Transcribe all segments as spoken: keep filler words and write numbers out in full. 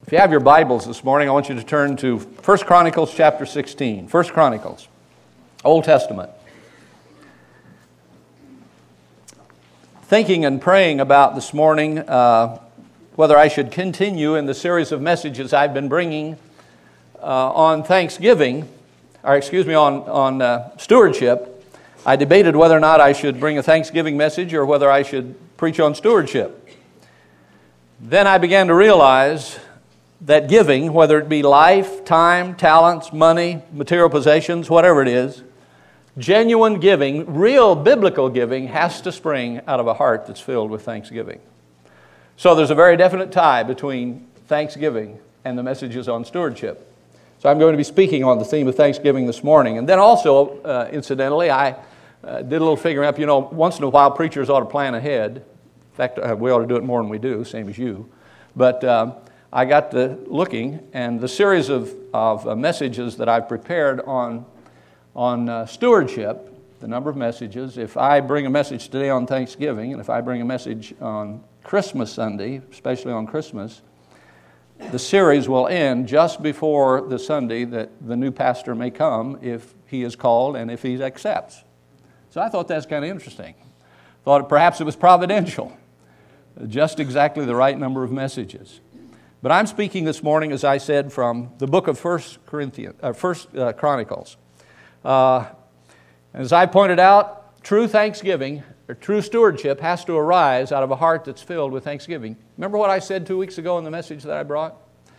If you have your Bibles this morning, I want you to turn to First Chronicles chapter sixteen. First Chronicles, Old Testament. Thinking and praying about this morning uh, whether I should continue in the series of messages I've been bringing uh, on Thanksgiving, or excuse me, on, on uh, stewardship. I debated whether or not I should bring a Thanksgiving message or whether I should preach on stewardship. Then I began to realize that giving, whether it be life, time, talents, money, material possessions, whatever it is, genuine giving, real biblical giving, has to spring out of a heart that's filled with thanksgiving. So there's a very definite tie between thanksgiving and the messages on stewardship. So I'm going to be speaking on the theme of Thanksgiving this morning. And then also, uh, incidentally, I uh, did a little figuring up. You know, once in a while preachers ought to plan ahead. In fact, uh, we ought to do it more than we do, same as you. But um, I got to looking, and the series of, of uh, messages that I've prepared on, on uh, stewardship, the number of messages, if I bring a message today on Thanksgiving, and if I bring a message on Christmas Sunday, especially on Christmas, the series will end just before the Sunday that the new pastor may come if he is called and if he accepts. So I thought that's kind of interesting. Thought perhaps it was providential, just exactly the right number of messages. But I'm speaking this morning, as I said, from the book of First Corinthians, uh, First uh, Chronicles. Uh, as I pointed out, true thanksgiving or true stewardship has to arise out of a heart that's filled with thanksgiving. Remember what I said two weeks ago in the message that I brought?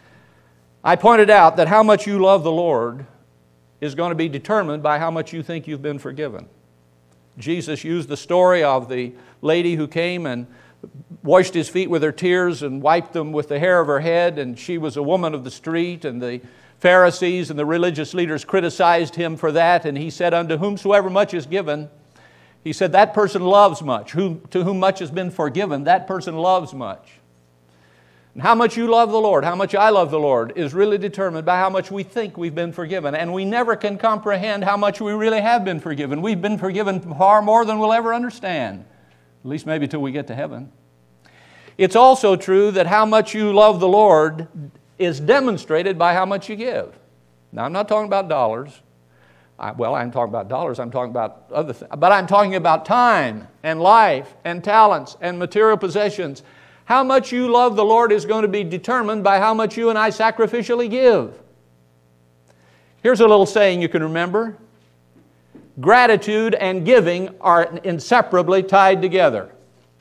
I pointed out that how much you love the Lord is going to be determined by how much you think you've been forgiven. Jesus used the story of the lady who came and washed his feet with her tears and wiped them with the hair of her head, and she was a woman of the street, and the Pharisees and the religious leaders criticized him for that, and he said, unto whomsoever much is given, he said, that person loves much. Who, to whom much has been forgiven, that person loves much. And how much you love the Lord, how much I love the Lord, is really determined by how much we think we've been forgiven, and we never can comprehend how much we really have been forgiven. We've been forgiven far more than we'll ever understand. At least maybe till we get to heaven. It's also true that how much you love the Lord is demonstrated by how much you give. Now, I'm not talking about dollars. I, well, I'm talking about dollars. I'm talking about other things. But I'm talking about time and life and talents and material possessions. How much you love the Lord is going to be determined by how much you and I sacrificially give. Here's a little saying you can remember. Gratitude and giving are inseparably tied together.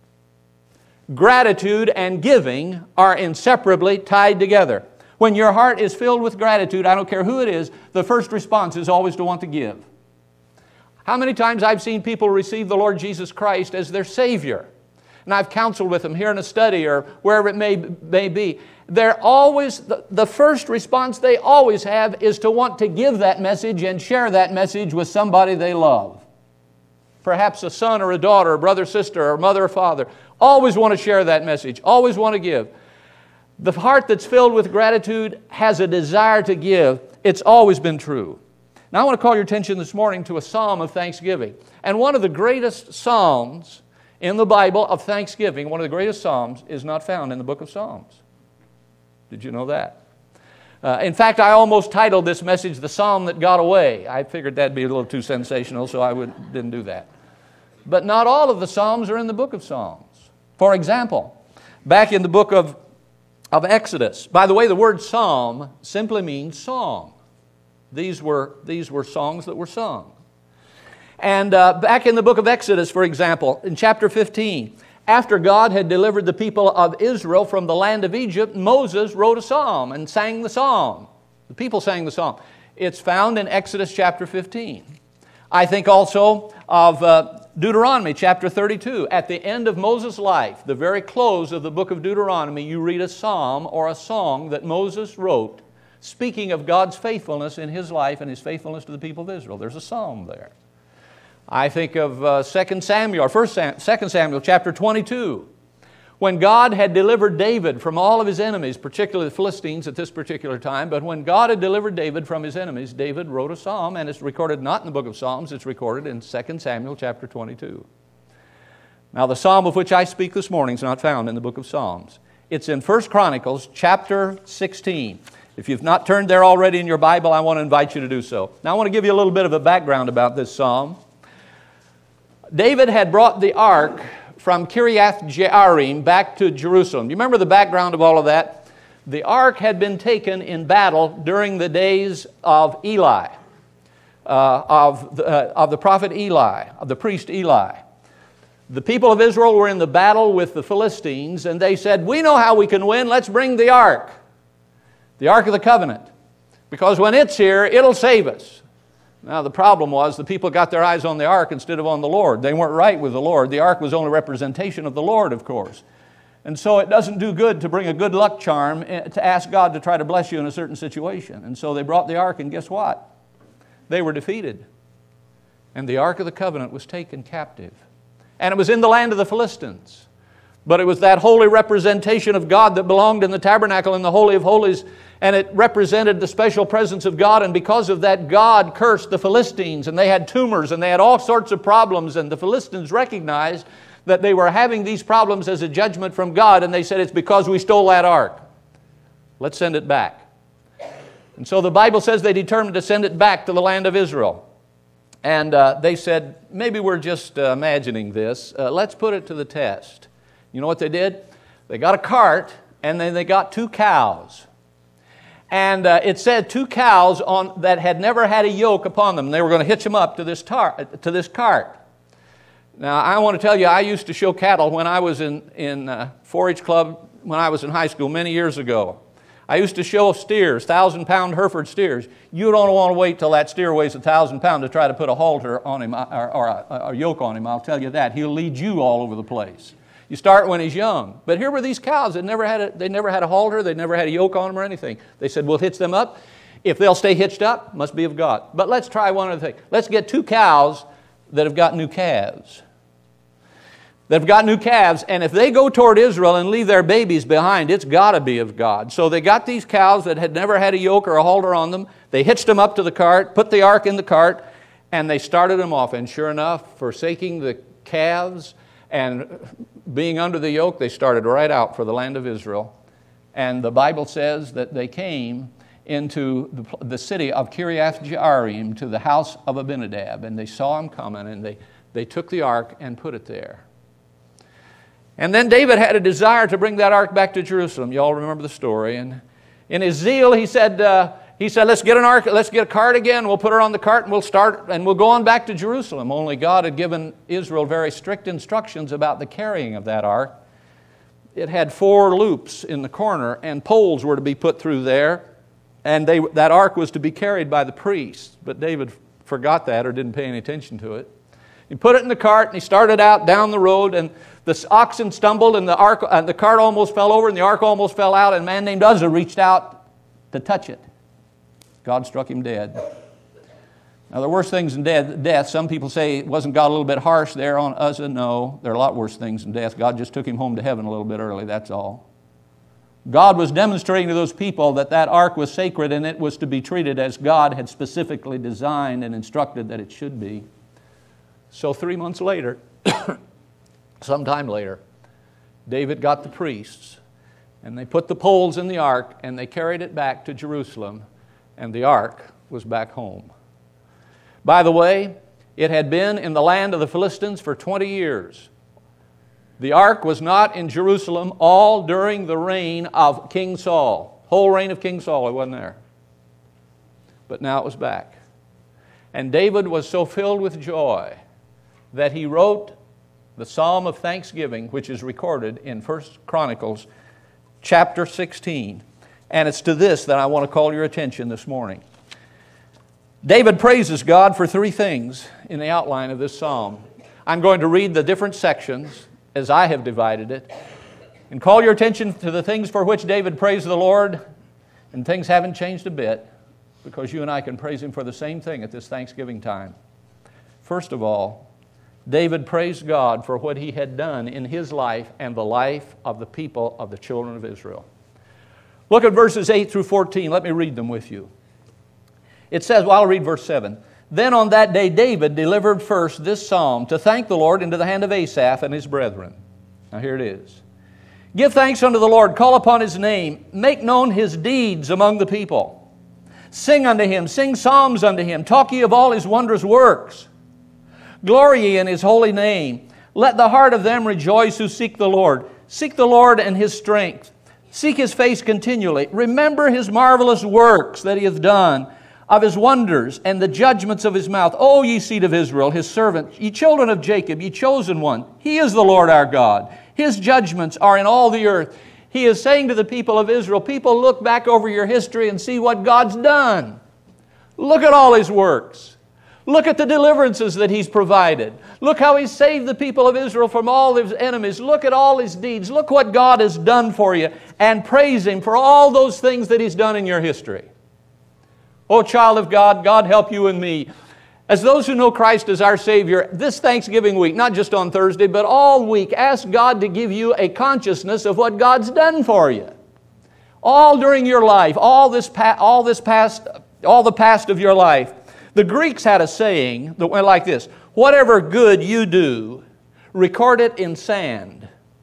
Gratitude and giving are inseparably tied together. When your heart is filled with gratitude, I don't care who it is, the first response is always to want to give. How many times I've seen people receive the Lord Jesus Christ as their Savior, and I've counseled with them here in a study or wherever it may, may be. They're always, the, the first response they always have is to want to give that message and share that message with somebody they love. Perhaps a son or a daughter, a brother, sister, or mother or father. Always want to share that message. Always want to give. The heart that's filled with gratitude has a desire to give. It's always been true. Now I want to call your attention this morning to a psalm of thanksgiving. And one of the greatest psalms in the Bible of thanksgiving, one of the greatest psalms, is not found in the book of Psalms. Did you know that? Uh, in fact, I almost titled this message, The Psalm That Got Away. I figured that'd be a little too sensational, so I would, didn't do that. But not all of the Psalms are in the book of Psalms. For example, back in the book of, of Exodus, by the way, the word psalm simply means song. These were, these were songs that were sung. And uh, back in the book of Exodus, for example, in chapter fifteen, after God had delivered the people of Israel from the land of Egypt, Moses wrote a psalm and sang the psalm. The people sang the psalm. It's found in Exodus chapter fifteen. I think also of uh, Deuteronomy chapter thirty-two. At the end of Moses' life, the very close of the book of Deuteronomy, you read a psalm or a song that Moses wrote speaking of God's faithfulness in his life and his faithfulness to the people of Israel. There's a psalm there. I think of uh, Second Samuel, or First Sam, Second Samuel chapter twenty-two. When God had delivered David from all of his enemies, particularly the Philistines at this particular time, but when God had delivered David from his enemies, David wrote a psalm, and it's recorded not in the book of Psalms, it's recorded in Second Samuel chapter twenty-two. Now the psalm of which I speak this morning is not found in the book of Psalms. It's in First Chronicles chapter sixteen. If you've not turned there already in your Bible, I want to invite you to do so. Now I want to give you a little bit of a background about this psalm. David had brought the ark from Kiriath Jearim back to Jerusalem. You remember the background of all of that? The ark had been taken in battle during the days of Eli, uh, of, the, uh, of the prophet Eli, of the priest Eli. The people of Israel were in the battle with the Philistines, and they said, we know how we can win, let's bring the ark, the Ark of the Covenant, because when it's here, it'll save us. Now the problem was the people got their eyes on the ark instead of on the Lord. They weren't right with the Lord. The ark was only a representation of the Lord, of course. And so it doesn't do good to bring a good luck charm to ask God to try to bless you in a certain situation. And so they brought the ark, and guess what? They were defeated. And the Ark of the Covenant was taken captive. And it was in the land of the Philistines. But it was that holy representation of God that belonged in the tabernacle in the Holy of Holies, and it represented the special presence of God, and because of that, God cursed the Philistines, and they had tumors, and they had all sorts of problems, and the Philistines recognized that they were having these problems as a judgment from God, and they said, it's because we stole that ark. Let's send it back. And so the Bible says they determined to send it back to the land of Israel. And uh, they said, maybe we're just uh, imagining this. Uh, let's put it to the test. You know what they did? They got a cart, and then they got two cows. And uh, it said two cows on, that had never had a yoke upon them. They were going to hitch them up to this, tar, to this cart. Now, I want to tell you, I used to show cattle when I was in, in uh, four H club when I was in high school many years ago. I used to show steers, thousand-pound Hereford steers. You don't want to wait till that steer weighs a thousand pounds to try to put a halter on him or, or a, a yoke on him. I'll tell you that. He'll lead you all over the place. You start when he's young. But here were these cows that never had a, they never had a halter, they never had a yoke on them or anything. They said, we'll hitch them up. If they'll stay hitched up, must be of God. But let's try one other thing. Let's get two cows that have got new calves. They've got new calves, and if they go toward Israel and leave their babies behind, it's got to be of God. So they got these cows that had never had a yoke or a halter on them. They hitched them up to the cart, put the ark in the cart, and they started them off. And sure enough, forsaking the calves and being under the yoke, they started right out for the land of Israel. And the Bible says that they came into the, the city of Kiriath Jearim to the house of Abinadab, and they saw him coming, and they, they took the ark and put it there. And then David had a desire to bring that ark back to Jerusalem. You all remember the story. And in his zeal, he said, uh, he said, let's get an ark, let's get a cart again. We'll put her on the cart and we'll start and we'll go on back to Jerusalem. Only God had given Israel very strict instructions about the carrying of that ark. It had four loops in the corner, and poles were to be put through there, and they, that ark was to be carried by the priests. But David forgot that or didn't pay any attention to it. He put it in the cart, and he started out down the road, and the oxen stumbled, and the, ark, and the cart almost fell over, and the ark almost fell out, and a man named Uzzah reached out to touch it. God struck him dead. Now, there are worse things than death. Some people say, wasn't God a little bit harsh there on Uzzah? No, there are a lot worse things than death. God just took him home to heaven a little bit early, that's all. God was demonstrating to those people that that ark was sacred, and it was to be treated as God had specifically designed and instructed that it should be. So three months later, sometime later, David got the priests, and they put the poles in the ark, and they carried it back to Jerusalem, and the ark was back home. By the way, it had been in the land of the Philistines for twenty years. The ark was not in Jerusalem all during the reign of King Saul. Whole reign of King Saul, it wasn't there. But now it was back. And David was so filled with joy that he wrote the Psalm of Thanksgiving, which is recorded in First Chronicles chapter sixteen. And it's to this that I want to call your attention this morning. David praises God for three things in the outline of this psalm. I'm going to read the different sections as I have divided it, and call your attention to the things for which David praised the Lord, and things haven't changed a bit, because you and I can praise Him for the same thing at this Thanksgiving time. First of all, David praised God for what he had done in his life and the life of the people of the children of Israel. Look at verses eight through fourteen. Let me read them with you. It says, well, I'll read verse seven. Then on that day David delivered first this psalm to thank the Lord into the hand of Asaph and his brethren. Now here it is. Give thanks unto the Lord, call upon His name, make known His deeds among the people. Sing unto Him, sing psalms unto Him, talk ye of all His wondrous works. Glory ye in His holy name. Let the heart of them rejoice who seek the Lord. Seek the Lord and His strength. Seek His face continually. Remember His marvelous works that He hath done, of His wonders and the judgments of His mouth. O ye seed of Israel, His servant, ye children of Jacob, ye chosen one. He is the Lord our God. His judgments are in all the earth. He is saying to the people of Israel, people, look back over your history and see what God's done. Look at all His works. Look at the deliverances that He's provided. Look how He's saved the people of Israel from all His enemies. Look at all His deeds. Look what God has done for you, and praise Him for all those things that He's done in your history. Oh, child of God, God help you and me. As those who know Christ as our Savior, this Thanksgiving week, not just on Thursday, but all week, ask God to give you a consciousness of what God's done for you. All during your life, all this, pa- all this past, all the past of your life. The Greeks had a saying that went like this: whatever good you do, record it in sand.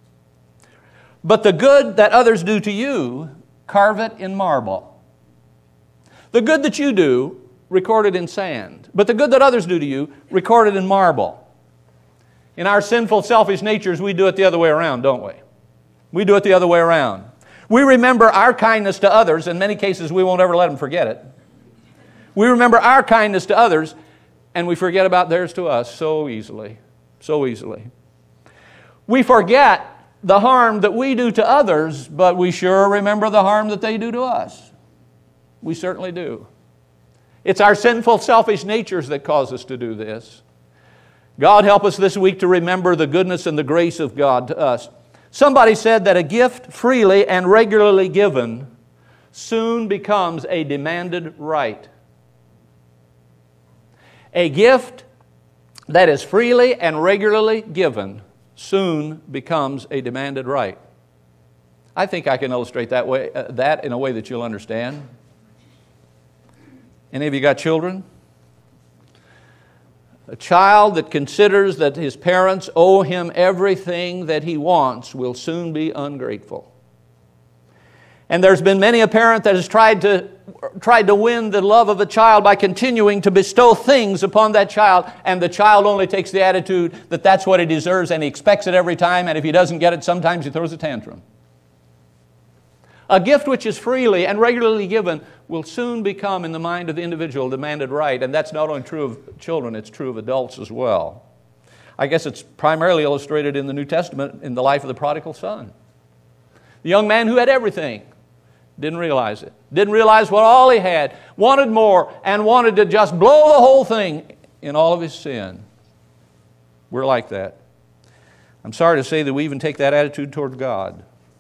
But the good that others do to you, carve it in marble. The good that you do, record it in sand. But the good that others do to you, record it in marble. In our sinful, selfish natures, we do it the other way around, don't we? We do it the other way around. We remember our kindness to others. In many cases, we won't ever let them forget it. We remember our kindness to others, and we forget about theirs to us so easily, so easily. We forget the harm that we do to others, but we sure remember the harm that they do to us. We certainly do. It's our sinful, selfish natures that cause us to do this. God help us this week to remember the goodness and the grace of God to us. Somebody said that a gift freely and regularly given soon becomes a demanded right. A gift that is freely and regularly given soon becomes a demanded right. I think I can illustrate that way, uh, that in a way that you'll understand. Any of you got children? A child that considers that his parents owe him everything that he wants will soon be ungrateful. And there's been many a parent that has tried to, tried to win the love of a child by continuing to bestow things upon that child, and the child only takes the attitude that that's what he deserves and he expects it every time, and if he doesn't get it, sometimes he throws a tantrum. A gift which is freely and regularly given will soon become, in the mind of the individual, demanded right, and that's not only true of children, it's true of adults as well. I guess it's primarily illustrated in the New Testament in the life of the prodigal son. The young man who had everything, didn't realize it, didn't realize what all he had, wanted more, and wanted to just blow the whole thing in all of his sin. We're like that. I'm sorry to say that we even take that attitude toward God.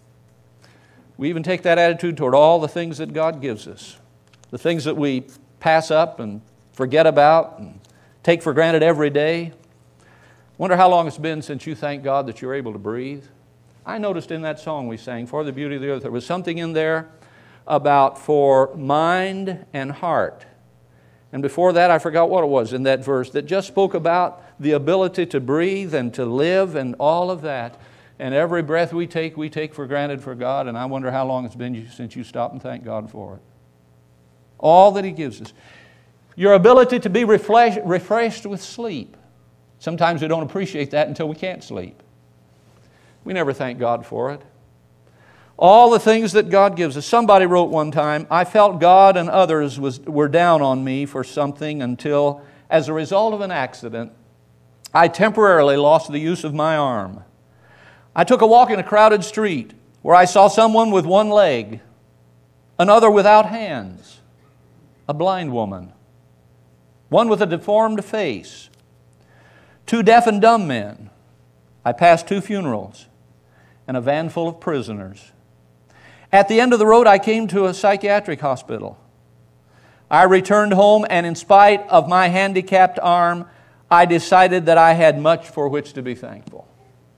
We even take that attitude toward all the things that God gives us. The things that we pass up and forget about and take for granted every day. Wonder how long it's been since you thanked God that you're able to breathe. I noticed in that song we sang, For the Beauty of the Earth, there was something in there about for mind and heart. And before that, I forgot what it was in that verse that just spoke about the ability to breathe and to live and all of that. And every breath we take, we take for granted for God, and I wonder how long it's been since you stopped and thanked God for it. All that He gives us. Your ability to be refreshed, refreshed with sleep. Sometimes we don't appreciate that until we can't sleep. We never thank God for it. All the things that God gives us. Somebody wrote one time, I felt God and others was, were down on me for something until, as a result of an accident, I temporarily lost the use of my arm. I took a walk in a crowded street where I saw someone with one leg, another without hands, a blind woman, one with a deformed face, two deaf and dumb men. I passed two funerals and a van full of prisoners. At the end of the road, I came to a psychiatric hospital. I returned home, and in spite of my handicapped arm, I decided that I had much for which to be thankful.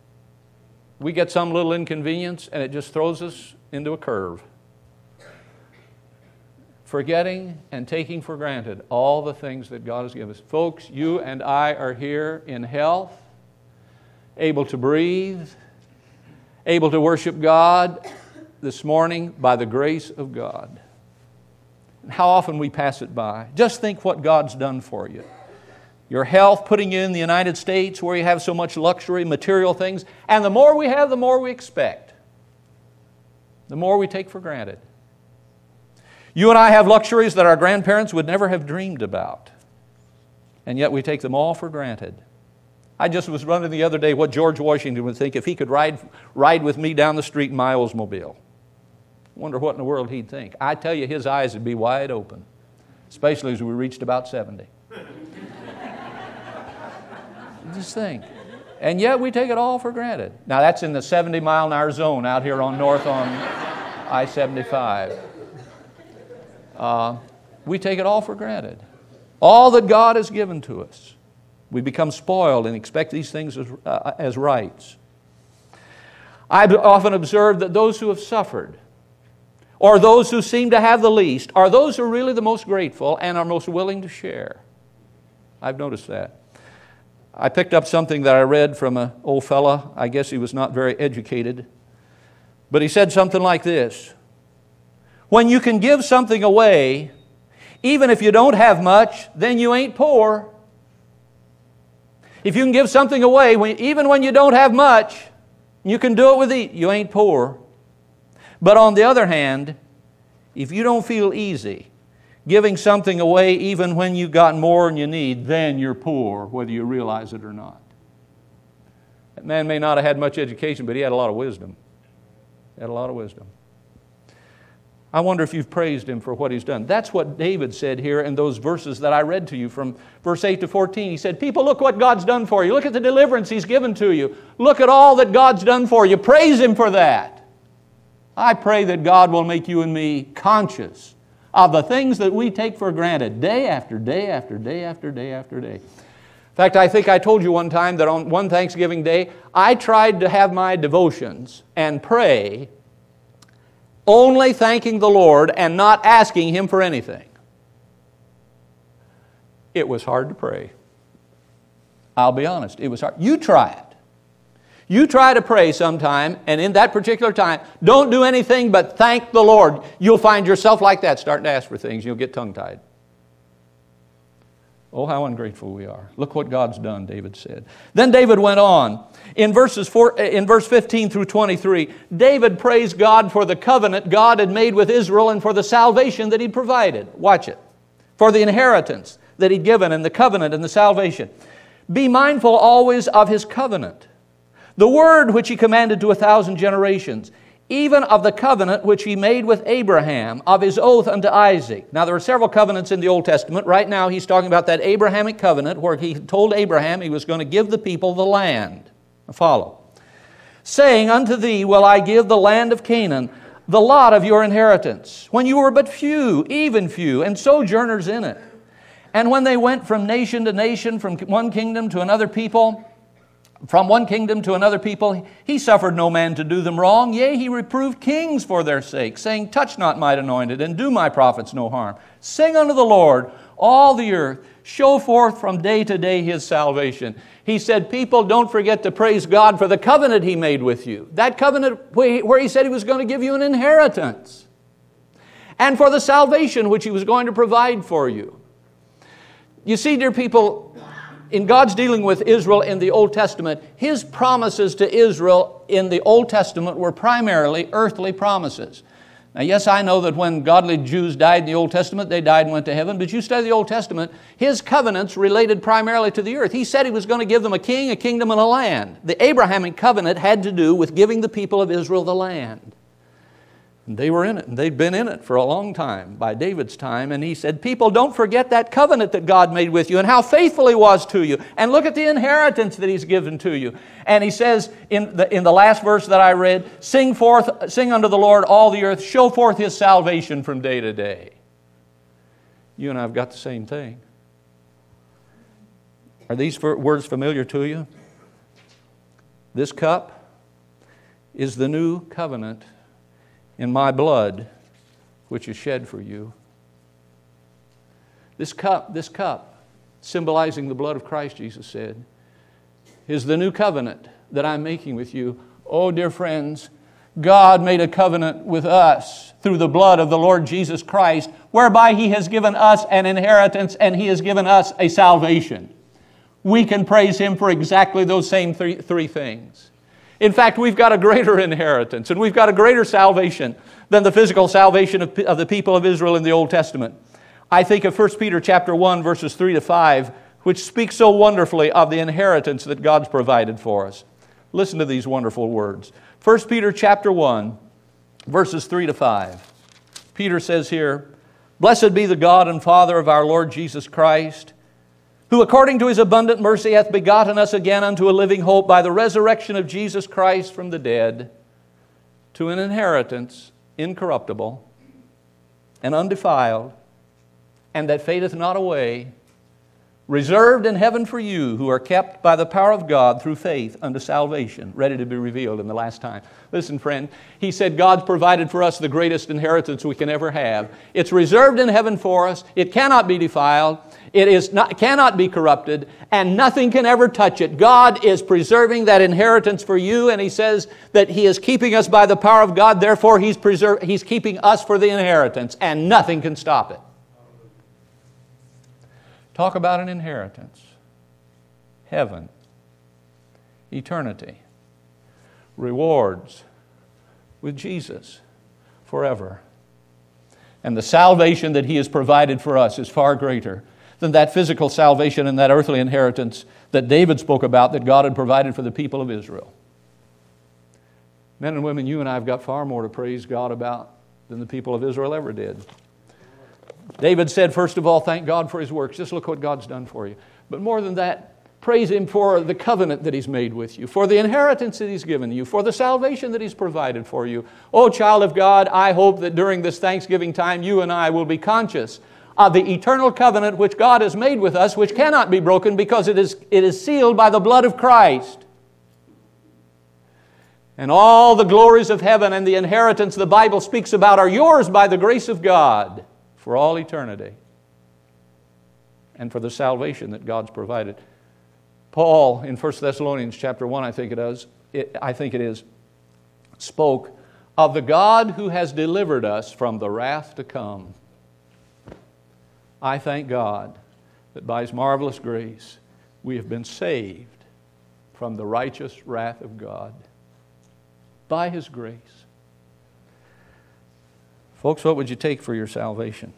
We get some little inconvenience, and it just throws us into a curve. Forgetting and taking for granted all the things that God has given us. Folks, you and I are here in health, able to breathe, able to worship God this morning by the grace of God. And how often we pass it by. Just think what God's done for you. Your health, putting you in the United States where you have so much luxury, material things. And the more we have, the more we expect. The more we take for granted. You and I have luxuries that our grandparents would never have dreamed about. And yet we take them all for granted. I just was wondering the other day what George Washington would think if he could ride, ride with me down the street in my Oldsmobile. Wonder what in the world he'd think. I tell you, his eyes would be wide open, especially as we reached about seventy. Just think. And yet we take it all for granted. Now that's in the seventy mile an hour zone out here on north on I seventy-five. Uh, we take it all for granted. All that God has given to us. We become spoiled and expect these things as, uh, as rights. I've often observed that those who have suffered, or those who seem to have the least, are those who are really the most grateful and are most willing to share. I've noticed that. I picked up something that I read from an old fella. I guess he was not very educated. But he said something like this. When you can give something away, even if you don't have much, then you ain't poor. If you can give something away, even when you don't have much, you can do it with ease, you ain't poor. But on the other hand, if you don't feel easy giving something away even when you've got more than you need, then you're poor, whether you realize it or not. That man may not have had much education, but he had a lot of wisdom. He had a lot of wisdom. I wonder if you've praised him for what he's done. That's what David said here in those verses that I read to you from verse eight to fourteen. He said, people, look what God's done for you. Look at the deliverance He's given to you. Look at all that God's done for you. Praise Him for that. I pray that God will make you and me conscious of the things that we take for granted day after day after day after day after day. In fact, I think I told you one time that on one Thanksgiving day, I tried to have my devotions and pray only thanking the Lord and not asking Him for anything. It was hard to pray. I'll be honest, it was hard. You try it. You try to pray sometime, and in that particular time, don't do anything but thank the Lord. You'll find yourself like that, starting to ask for things. You'll get tongue-tied. Oh, how ungrateful we are. Look what God's done, David said. Then David went on. In verses four, in verse fifteen through twenty-three, David praised God for the covenant God had made with Israel and for the salvation that He'd provided. Watch it. For the inheritance that He'd given and the covenant and the salvation. Be mindful always of His covenant, the word which He commanded to a thousand generations, even of the covenant which He made with Abraham, of His oath unto Isaac. Now there are several covenants in the Old Testament. Right now He's talking about that Abrahamic covenant where He told Abraham He was going to give the people the land. Now follow. Saying, unto thee will I give the land of Canaan, the lot of your inheritance, when you were but few, even few, and sojourners in it. And when they went from nation to nation, from one kingdom to another people, From one kingdom to another people, He suffered no man to do them wrong. Yea, He reproved kings for their sake, saying, touch not mine anointed, and do my prophets no harm. Sing unto the Lord, all the earth. Show forth from day to day His salvation. He said, people, don't forget to praise God for the covenant He made with you. That covenant where He said He was going to give you an inheritance. And for the salvation which He was going to provide for you. You see, dear people, in God's dealing with Israel in the Old Testament, His promises to Israel in the Old Testament were primarily earthly promises. Now, yes, I know that when godly Jews died in the Old Testament, they died and went to heaven, but you study the Old Testament, His covenants related primarily to the earth. He said He was going to give them a king, a kingdom, and a land. The Abrahamic covenant had to do with giving the people of Israel the land. And they were in it, and they'd been in it for a long time, by David's time. And he said, people, don't forget that covenant that God made with you and how faithful He was to you. And look at the inheritance that He's given to you. And he says in the, in the last verse that I read, sing forth, sing unto the Lord all the earth, show forth His salvation from day to day. You and I have got the same thing. Are these words familiar to you? This cup is the new covenant in my blood, which is shed for you. This cup, this cup, symbolizing the blood of Christ, Jesus said, is the new covenant that I'm making with you. Oh, dear friends, God made a covenant with us through the blood of the Lord Jesus Christ, whereby He has given us an inheritance and He has given us a salvation. We can praise Him for exactly those same three, three things. In fact, we've got a greater inheritance and we've got a greater salvation than the physical salvation of, of the people of Israel in the Old Testament. I think of First Peter chapter one, verses three to five, which speaks so wonderfully of the inheritance that God's provided for us. Listen to these wonderful words. First Peter chapter one, verses three to five. Peter says here, "Blessed be the God and Father of our Lord Jesus Christ, who according to His abundant mercy hath begotten us again unto a living hope by the resurrection of Jesus Christ from the dead, to an inheritance incorruptible and undefiled, and that fadeth not away, reserved in heaven for you, who are kept by the power of God through faith unto salvation, ready to be revealed in the last time." Listen, friend, he said God's provided for us the greatest inheritance we can ever have. It's reserved in heaven for us. It cannot be defiled. It is not, cannot be corrupted, and nothing can ever touch it. God is preserving that inheritance for you, and He says that He is keeping us by the power of God. Therefore, He's, preserve, He's keeping us for the inheritance, and nothing can stop it. Talk about an inheritance. Heaven. Eternity. Rewards with Jesus forever. And the salvation that He has provided for us is far greater than that physical salvation and that earthly inheritance that David spoke about that God had provided for the people of Israel. Men and women, you and I have got far more to praise God about than the people of Israel ever did. David said, first of all, thank God for His works. Just look what God's done for you. But more than that, praise Him for the covenant that He's made with you, for the inheritance that He's given you, for the salvation that He's provided for you. Oh, child of God, I hope that during this Thanksgiving time, you and I will be conscious of the eternal covenant which God has made with us, which cannot be broken because it is, it is sealed by the blood of Christ. And all the glories of heaven and the inheritance the Bible speaks about are yours by the grace of God for all eternity, and for the salvation that God's provided. Paul in First Thessalonians chapter one, I think it is, it, I think it is, spoke of the God who has delivered us from the wrath to come. I thank God that by His marvelous grace we have been saved from the righteous wrath of God. By His grace. Folks, what would you take for your salvation?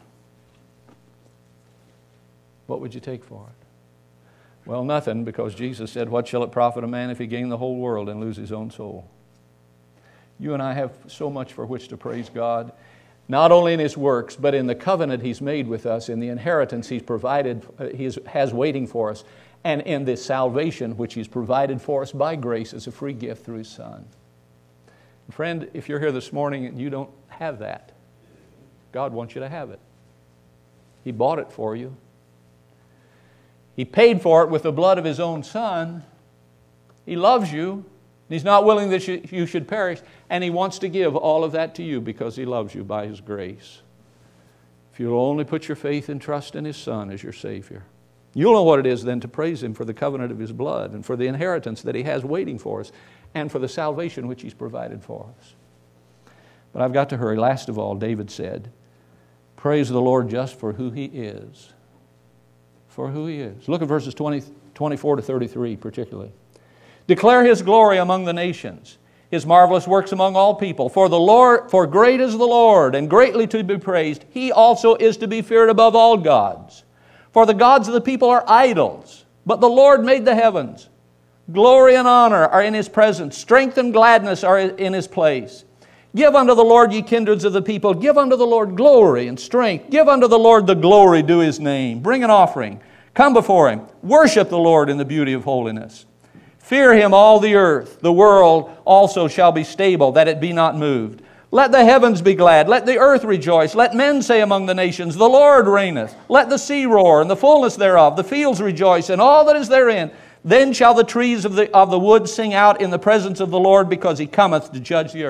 What would you take for it? Well, nothing, because Jesus said, what shall it profit a man if he gain the whole world and lose his own soul? You and I have so much for which to praise God, not only in His works, but in the covenant He's made with us, in the inheritance He's provided, uh, He has waiting for us, and in this salvation which He's provided for us by grace as a free gift through His Son. Friend, if you're here this morning and you don't have that, God wants you to have it. He bought it for you. He paid for it with the blood of His own Son. He loves you. He's not willing that you should perish, and He wants to give all of that to you because He loves you by His grace. If you'll only put your faith and trust in His Son as your Savior, you'll know what it is then to praise Him for the covenant of His blood and for the inheritance that He has waiting for us and for the salvation which He's provided for us. But I've got to hurry. Last of all, David said, praise the Lord just for who He is. For who He is. Look at verses twenty, twenty-four to thirty-three particularly. Declare His glory among the nations, His marvelous works among all people. For the Lord, for great is the Lord, and greatly to be praised. He also is to be feared above all gods. For the gods of the people are idols, but the Lord made the heavens. Glory and honor are in His presence. Strength and gladness are in His place. Give unto the Lord, ye kindreds of the people. Give unto the Lord glory and strength. Give unto the Lord the glory due His name. Bring an offering. Come before Him. Worship the Lord in the beauty of holiness. Fear Him, all the earth. The world also shall be stable, that it be not moved. Let the heavens be glad. Let the earth rejoice. Let men say among the nations, the Lord reigneth. Let the sea roar, and the fullness thereof. The fields rejoice, and all that is therein. Then shall the trees of the, of the wood sing out in the presence of the Lord, because He cometh to judge the earth.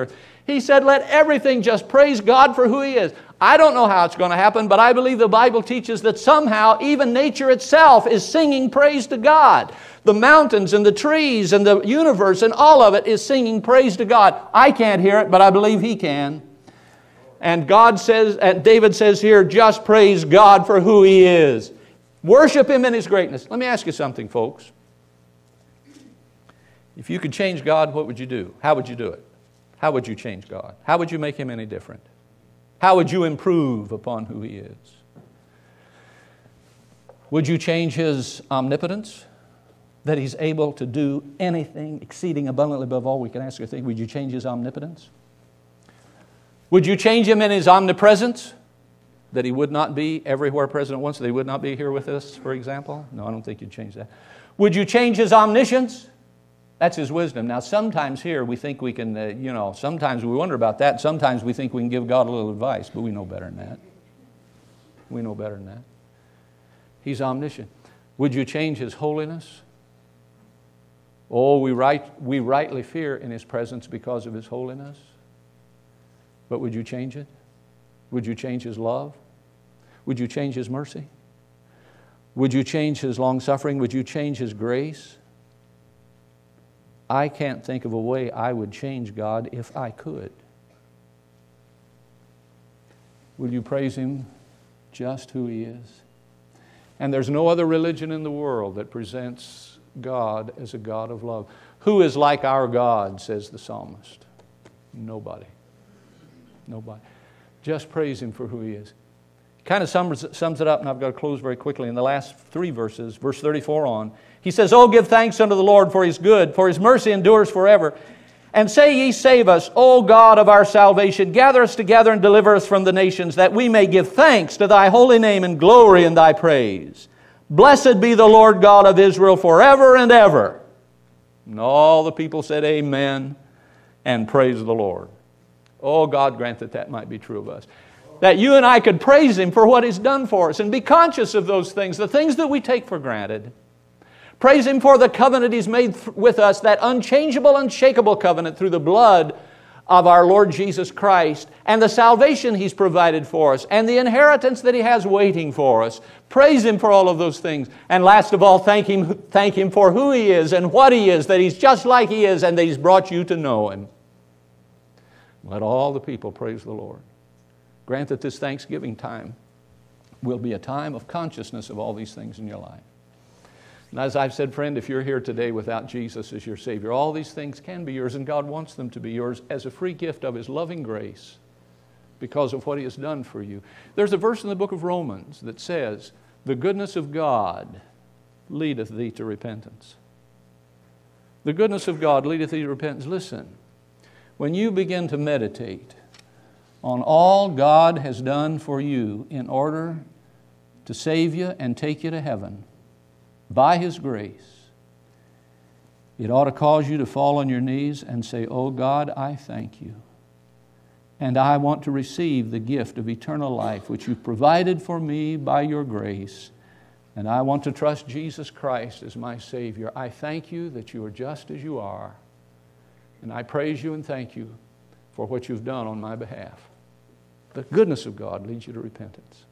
He said, let everything just praise God for who He is. I don't know how it's going to happen, but I believe the Bible teaches that somehow even nature itself is singing praise to God. The mountains and the trees and the universe and all of it is singing praise to God. I can't hear it, but I believe He can. And God says, and David says here, just praise God for who He is. Worship Him in His greatness. Let me ask you something, folks. If you could change God, what would you do? How would you do it? How would you change God? How would you make Him any different? How would you improve upon who He is? Would you change His omnipotence? That He's able to do anything exceeding abundantly above all we can ask or think. Would you change His omnipotence? Would you change Him in His omnipresence? That He would not be everywhere present at once, that He would not be here with us, for example? No, I don't think you'd change that. Would you change His omniscience? That's His wisdom. Now, sometimes here we think we can, uh, you know, sometimes we wonder about that. Sometimes we think we can give God a little advice, but we know better than that. We know better than that. He's omniscient. Would you change His holiness? Oh, we, right, we rightly fear in His presence because of His holiness. But would you change it? Would you change His love? Would you change His mercy? Would you change His long-suffering? Would you change His grace? I can't think of a way I would change God if I could. Will you praise Him just who He is? And there's no other religion in the world that presents God as a God of love. Who is like our God, says the psalmist? Nobody. Nobody. Just praise Him for who He is. Kind of sums, sums it up, and I've got to close very quickly. In the last three verses, verse thirty-four on, he says, "Oh, give thanks unto the Lord, for He's good, for His mercy endures forever. And say ye, save us, O God of our salvation. Gather us together and deliver us from the nations, that we may give thanks to Thy holy name and glory in Thy praise. Blessed be the Lord God of Israel forever and ever." And all the people said, amen, and praise the Lord. Oh, God grant that that might be true of us. That you and I could praise Him for what He's done for us and be conscious of those things, the things that we take for granted. Praise Him for the covenant He's made with us, that unchangeable, unshakable covenant through the blood of our Lord Jesus Christ, and the salvation He's provided for us, and the inheritance that He has waiting for us. Praise Him for all of those things. And last of all, thank Him, thank Him for who He is and what He is, that He's just like He is, and that He's brought you to know Him. Let all the people praise the Lord. Grant that this Thanksgiving time will be a time of consciousness of all these things in your life. And as I've said, friend, if you're here today without Jesus as your Savior, all these things can be yours, and God wants them to be yours as a free gift of His loving grace because of what He has done for you. There's a verse in the book of Romans that says, "The goodness of God leadeth thee to repentance." The goodness of God leadeth thee to repentance. Listen, when you begin to meditate on all God has done for you in order to save you and take you to heaven by His grace, it ought to cause you to fall on your knees and say, "Oh God, I thank You. And I want to receive the gift of eternal life which You've provided for me by Your grace. And I want to trust Jesus Christ as my Savior. I thank You that You are just as You are. And I praise You and thank You for what You've done on my behalf." The goodness of God leads you to repentance.